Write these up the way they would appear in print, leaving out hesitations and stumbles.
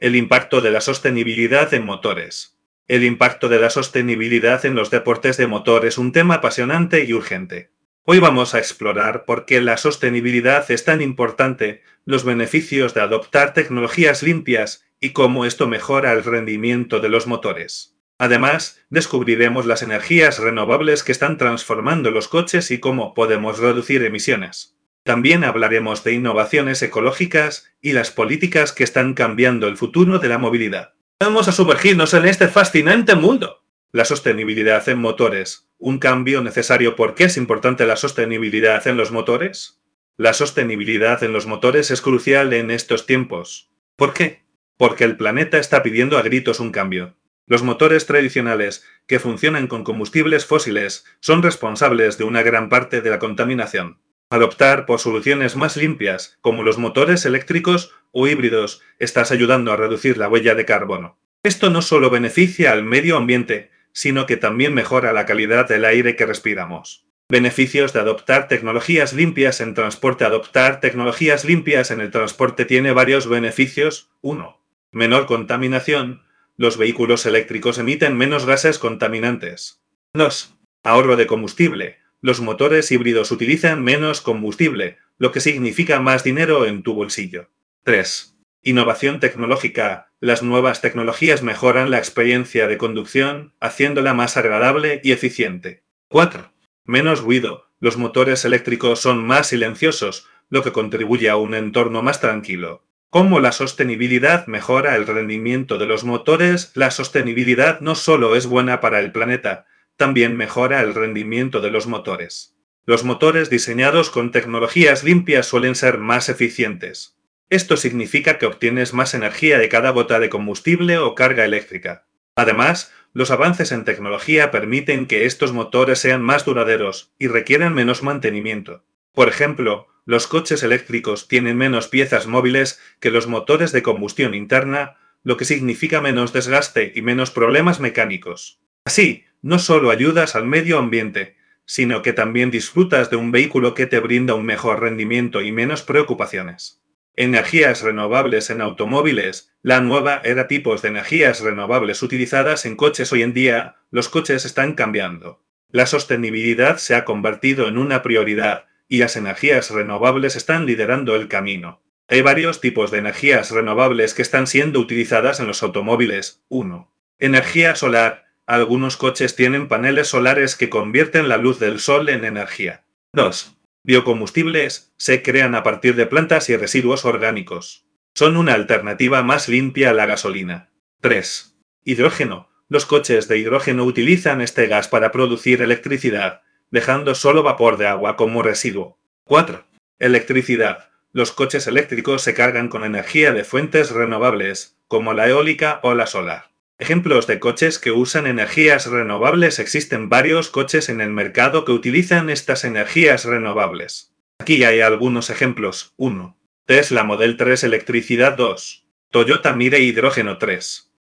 El impacto de la sostenibilidad en motores. El impacto de la sostenibilidad en los deportes de motor es un tema apasionante y urgente. Hoy vamos a explorar por qué la sostenibilidad es tan importante, los beneficios de adoptar tecnologías limpias y cómo esto mejora el rendimiento de los motores. Además, descubriremos las energías renovables que están transformando los coches y cómo podemos reducir emisiones. También hablaremos de innovaciones ecológicas y las políticas que están cambiando el futuro de la movilidad. Vamos a sumergirnos en este fascinante mundo. La sostenibilidad en motores. ¿Un cambio necesario? ¿Por qué es importante la sostenibilidad en los motores? La sostenibilidad en los motores es crucial en estos tiempos. ¿Por qué? Porque el planeta está pidiendo a gritos un cambio. Los motores tradicionales, que funcionan con combustibles fósiles, son responsables de una gran parte de la contaminación. Al optar por soluciones más limpias, como los motores eléctricos o híbridos, estás ayudando a reducir la huella de carbono. Esto no solo beneficia al medio ambiente, sino que también mejora la calidad del aire que respiramos. Beneficios de adoptar tecnologías limpias en transporte. Adoptar tecnologías limpias en el transporte tiene varios beneficios. 1. Menor contaminación. Los vehículos eléctricos emiten menos gases contaminantes. 2. Ahorro de combustible. Los motores híbridos utilizan menos combustible, lo que significa más dinero en tu bolsillo. 3. Innovación tecnológica. Las nuevas tecnologías mejoran la experiencia de conducción, haciéndola más agradable y eficiente. 4. Menos ruido. Los motores eléctricos son más silenciosos, lo que contribuye a un entorno más tranquilo. ¿Cómo la sostenibilidad mejora el rendimiento de los motores? La sostenibilidad no solo es buena para el planeta, también mejora el rendimiento de los motores. Los motores diseñados con tecnologías limpias suelen ser más eficientes. Esto significa que obtienes más energía de cada gota de combustible o carga eléctrica. Además, los avances en tecnología permiten que estos motores sean más duraderos y requieren menos mantenimiento. Por ejemplo, los coches eléctricos tienen menos piezas móviles que los motores de combustión interna, lo que significa menos desgaste y menos problemas mecánicos. Así, no solo ayudas al medio ambiente, sino que también disfrutas de un vehículo que te brinda un mejor rendimiento y menos preocupaciones. Energías renovables en automóviles. La nueva era tipos de energías renovables utilizadas en coches. Hoy en día, los coches están cambiando. La sostenibilidad se ha convertido en una prioridad y las energías renovables están liderando el camino. Hay varios tipos de energías renovables que están siendo utilizadas en los automóviles. 1. Energía solar. Algunos coches tienen paneles solares que convierten la luz del sol en energía. 2. Biocombustibles se crean a partir de plantas y residuos orgánicos. Son una alternativa más limpia a la gasolina. 3. Hidrógeno. Los coches de hidrógeno utilizan este gas para producir electricidad, dejando solo vapor de agua como residuo. 4. Electricidad. Los coches eléctricos se cargan con energía de fuentes renovables, como la eólica o la solar. Ejemplos de coches que usan energías renovables. Existen varios coches en el mercado que utilizan estas energías renovables. Aquí hay algunos ejemplos. 1. Tesla Model 3 electricidad. 2. Toyota Mirai hidrógeno. 3.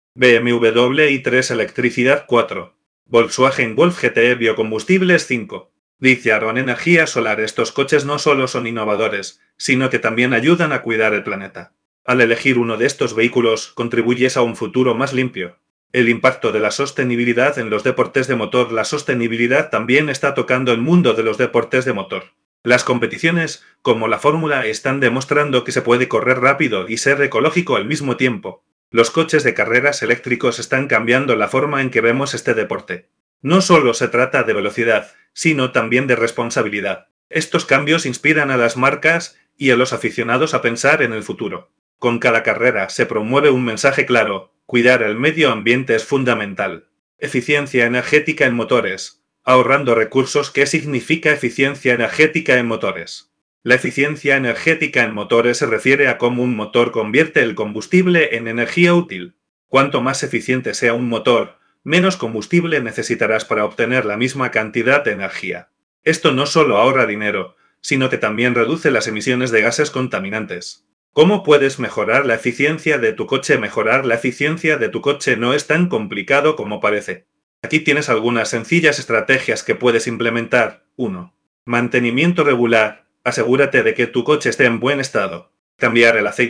BMW i3 electricidad. 4. Volkswagen Golf GTE biocombustibles. 5. Lithiaron energía solar. Estos coches no solo son innovadores, sino que también ayudan a cuidar el planeta. Al elegir uno de estos vehículos, contribuyes a un futuro más limpio. El impacto de la sostenibilidad en los deportes de motor. La sostenibilidad también está tocando el mundo de los deportes de motor. Las competiciones, como la Fórmula, están demostrando que se puede correr rápido y ser ecológico al mismo tiempo. Los coches de carreras eléctricos están cambiando la forma en que vemos este deporte. No solo se trata de velocidad, sino también de responsabilidad. Estos cambios inspiran a las marcas y a los aficionados a pensar en el futuro. Con cada carrera se promueve un mensaje claro: cuidar el medio ambiente es fundamental. Eficiencia energética en motores. Ahorrando recursos. ¿Qué significa eficiencia energética en motores? La eficiencia energética en motores se refiere a cómo un motor convierte el combustible en energía útil. Cuanto más eficiente sea un motor, menos combustible necesitarás para obtener la misma cantidad de energía. Esto no solo ahorra dinero, sino que también reduce las emisiones de gases contaminantes. ¿Cómo puedes mejorar la eficiencia de tu coche? Mejorar la eficiencia de tu coche no es tan complicado como parece. Aquí tienes algunas sencillas estrategias que puedes implementar. 1. Mantenimiento regular. Asegúrate de que tu coche esté en buen estado. Cambiar el aceite.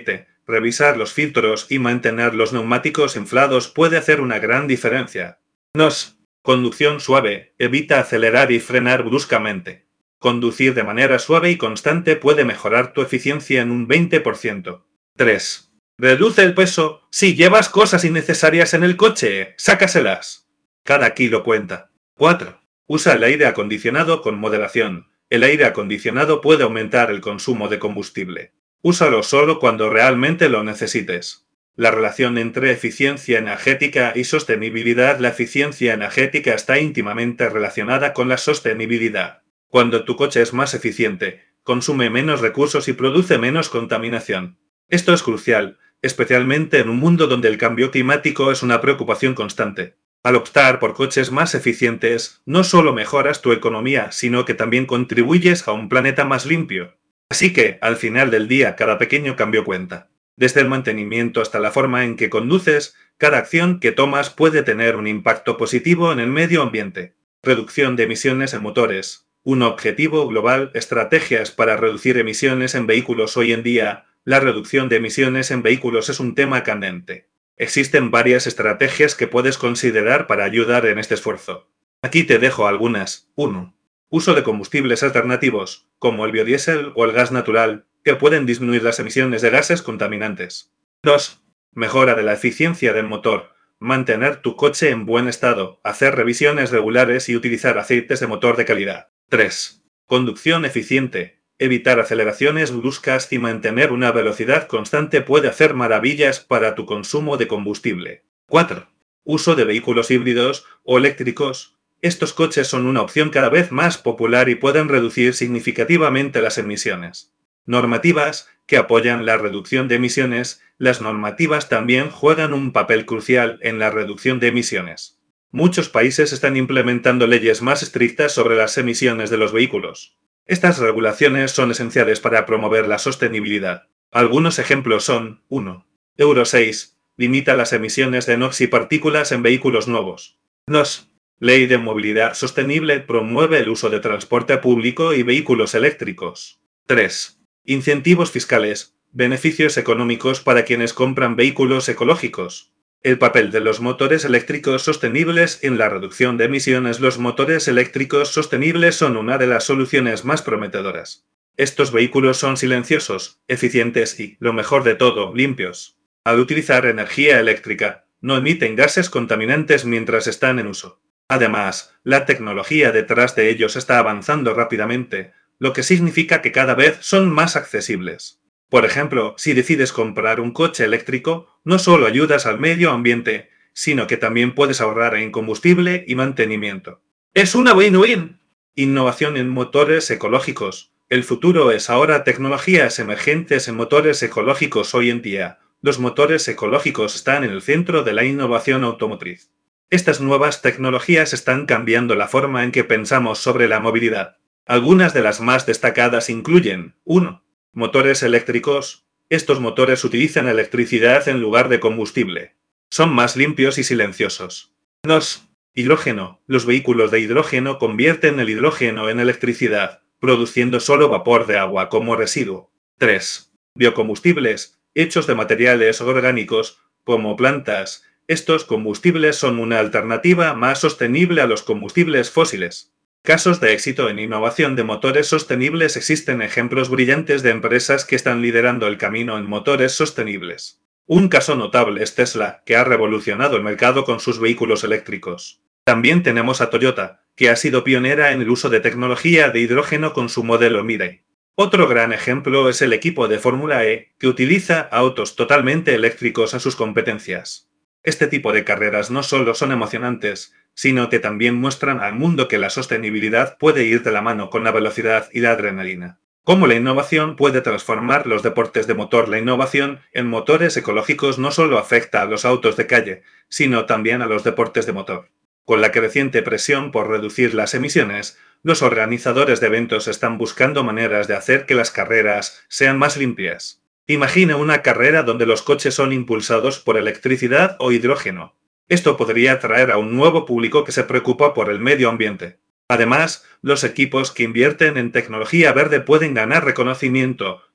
Revisar los filtros y mantener los neumáticos inflados puede hacer una gran diferencia. Nos. Conducción suave. Evita acelerar y frenar bruscamente. Conducir de manera suave y constante puede mejorar tu eficiencia en un 20%. 3. Reduce el peso. Si llevas cosas innecesarias en el coche, sácaselas. Cada kilo cuenta. 4. Usa el aire acondicionado con moderación. El aire acondicionado puede aumentar el consumo de combustible. Úsalo solo cuando realmente lo necesites. La relación entre eficiencia energética y sostenibilidad. La eficiencia energética está íntimamente relacionada con la sostenibilidad. Cuando tu coche es más eficiente, consume menos recursos y produce menos contaminación. Esto es crucial, especialmente en un mundo donde el cambio climático es una preocupación constante. Al optar por coches más eficientes, no solo mejoras tu economía, sino que también contribuyes a un planeta más limpio. Así que, al final del día, cada pequeño cambio cuenta. Desde el mantenimiento hasta la forma en que conduces, cada acción que tomas puede tener un impacto positivo en el medio ambiente. Reducción de emisiones en motores. Un objetivo global. Estrategias para reducir emisiones en vehículos. Hoy en día, la reducción de emisiones en vehículos es un tema candente. Existen varias estrategias que puedes considerar para ayudar en este esfuerzo. Aquí te dejo algunas. 1. Uso de combustibles alternativos, como el biodiesel o el gas natural, que pueden disminuir las emisiones de gases contaminantes. 2. Mejora de la eficiencia del motor. Mantener tu coche en buen estado, hacer revisiones regulares y utilizar aceites de motor de calidad. 3. Conducción eficiente. Evitar aceleraciones bruscas y mantener una velocidad constante puede hacer maravillas para tu consumo de combustible. 4. Uso de vehículos híbridos o eléctricos. Estos coches son una opción cada vez más popular y pueden reducir significativamente las emisiones. Normativas que apoyan la reducción de emisiones. Las normativas también juegan un papel crucial en la reducción de emisiones. Muchos países están implementando leyes más estrictas sobre las emisiones de los vehículos. Estas regulaciones son esenciales para promover la sostenibilidad. Algunos ejemplos son: 1. Euro 6. Limita las emisiones de NOx y partículas en vehículos nuevos. 2. Ley de movilidad sostenible promueve el uso de transporte público y vehículos eléctricos. 3. Incentivos fiscales. Beneficios económicos para quienes compran vehículos ecológicos. El papel de los motores eléctricos sostenibles en la reducción de emisiones. Los motores eléctricos sostenibles son una de las soluciones más prometedoras. Estos vehículos son silenciosos, eficientes y, lo mejor de todo, limpios. Al utilizar energía eléctrica, no emiten gases contaminantes mientras están en uso. Además, la tecnología detrás de ellos está avanzando rápidamente, lo que significa que cada vez son más accesibles. Por ejemplo, si decides comprar un coche eléctrico, no solo ayudas al medio ambiente, sino que también puedes ahorrar en combustible y mantenimiento. ¡Es una win-win! Innovación en motores ecológicos. El futuro es ahora. Tecnologías emergentes en motores ecológicos. Hoy en día, los motores ecológicos están en el centro de la innovación automotriz. Estas nuevas tecnologías están cambiando la forma en que pensamos sobre la movilidad. Algunas de las más destacadas incluyen: 1. Motores eléctricos. Estos motores utilizan electricidad en lugar de combustible. Son más limpios y silenciosos. 2. Hidrógeno. Los vehículos de hidrógeno convierten el hidrógeno en electricidad, produciendo solo vapor de agua como residuo. 3. Biocombustibles. Hechos de materiales orgánicos, como plantas. Estos combustibles son una alternativa más sostenible a los combustibles fósiles. Casos de éxito en innovación de motores sostenibles. Existen ejemplos brillantes de empresas que están liderando el camino en motores sostenibles. Un caso notable es Tesla, que ha revolucionado el mercado con sus vehículos eléctricos. También tenemos a Toyota, que ha sido pionera en el uso de tecnología de hidrógeno con su modelo Mirai. Otro gran ejemplo es el equipo de Fórmula E, que utiliza autos totalmente eléctricos a sus competencias. Este tipo de carreras no solo son emocionantes, sino que también muestran al mundo que la sostenibilidad puede ir de la mano con la velocidad y la adrenalina. Cómo la innovación puede transformar los deportes de motor. La innovación en motores ecológicos no solo afecta a los autos de calle, sino también a los deportes de motor. Con la creciente presión por reducir las emisiones, los organizadores de eventos están buscando maneras de hacer que las carreras sean más limpias. Imagina una carrera donde los coches son impulsados por electricidad o hidrógeno. Esto podría atraer a un nuevo público que se preocupa por el medio ambiente. Además, los equipos que invierten en tecnología verde pueden ganar reconocimiento,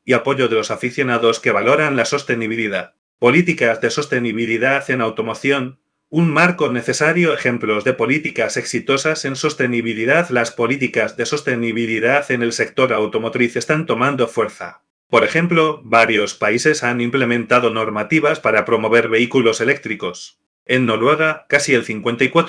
y apoyo de los aficionados que valoran la sostenibilidad. Políticas de sostenibilidad en automoción. Un marco necesario. Ejemplos de políticas exitosas en sostenibilidad. Las políticas de sostenibilidad en el sector automotriz están tomando fuerza. Por ejemplo, varios países han implementado normativas para promover vehículos eléctricos. En Noruega, casi el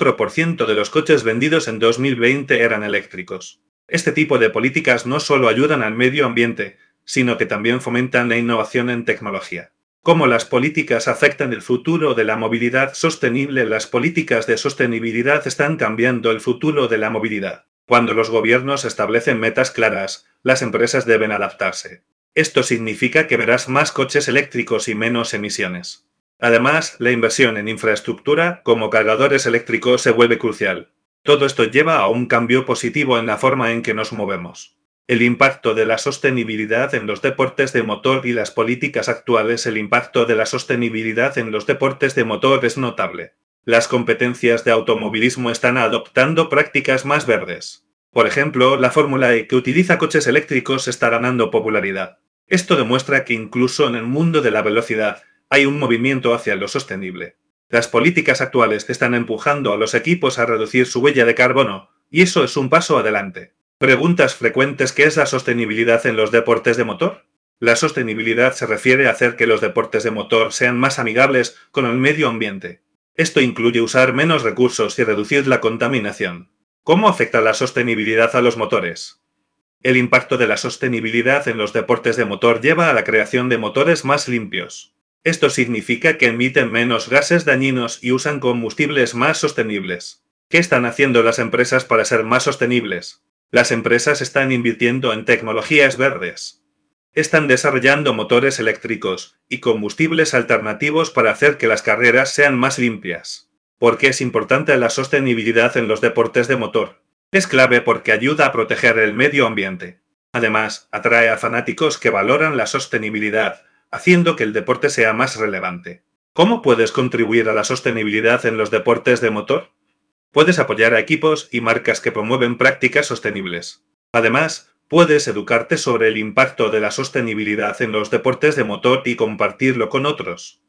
54% de los coches vendidos en 2020 eran eléctricos. Este tipo de políticas no solo ayudan al medio ambiente, sino que también fomentan la innovación en tecnología. ¿Cómo las políticas afectan el futuro de la movilidad sostenible? Las políticas de sostenibilidad están cambiando el futuro de la movilidad. Cuando los gobiernos establecen metas claras, las empresas deben adaptarse. Esto significa que verás más coches eléctricos y menos emisiones. Además, la inversión en infraestructura, como cargadores eléctricos, se vuelve crucial. Todo esto lleva a un cambio positivo en la forma en que nos movemos. El impacto de la sostenibilidad en los deportes de motor y las políticas actuales. El impacto de la sostenibilidad en los deportes de motor es notable. Las competencias de automovilismo están adoptando prácticas más verdes. Por ejemplo, la Fórmula E, que utiliza coches eléctricos, está ganando popularidad. Esto demuestra que incluso en el mundo de la velocidad hay un movimiento hacia lo sostenible. Las políticas actuales están empujando a los equipos a reducir su huella de carbono, y eso es un paso adelante. Preguntas frecuentes. ¿Qué es la sostenibilidad en los deportes de motor? La sostenibilidad se refiere a hacer que los deportes de motor sean más amigables con el medio ambiente. Esto incluye usar menos recursos y reducir la contaminación. ¿Cómo afecta la sostenibilidad a los motores? El impacto de la sostenibilidad en los deportes de motor lleva a la creación de motores más limpios. Esto significa que emiten menos gases dañinos y usan combustibles más sostenibles. ¿Qué están haciendo las empresas para ser más sostenibles? Las empresas están invirtiendo en tecnologías verdes. Están desarrollando motores eléctricos y combustibles alternativos para hacer que las carreras sean más limpias. ¿Por qué es importante la sostenibilidad en los deportes de motor? Es clave porque ayuda a proteger el medio ambiente. Además, atrae a fanáticos que valoran la sostenibilidad, haciendo que el deporte sea más relevante. ¿Cómo puedes contribuir a la sostenibilidad en los deportes de motor? Puedes apoyar a equipos y marcas que promueven prácticas sostenibles. Además, puedes educarte sobre el impacto de la sostenibilidad en los deportes de motor y compartirlo con otros.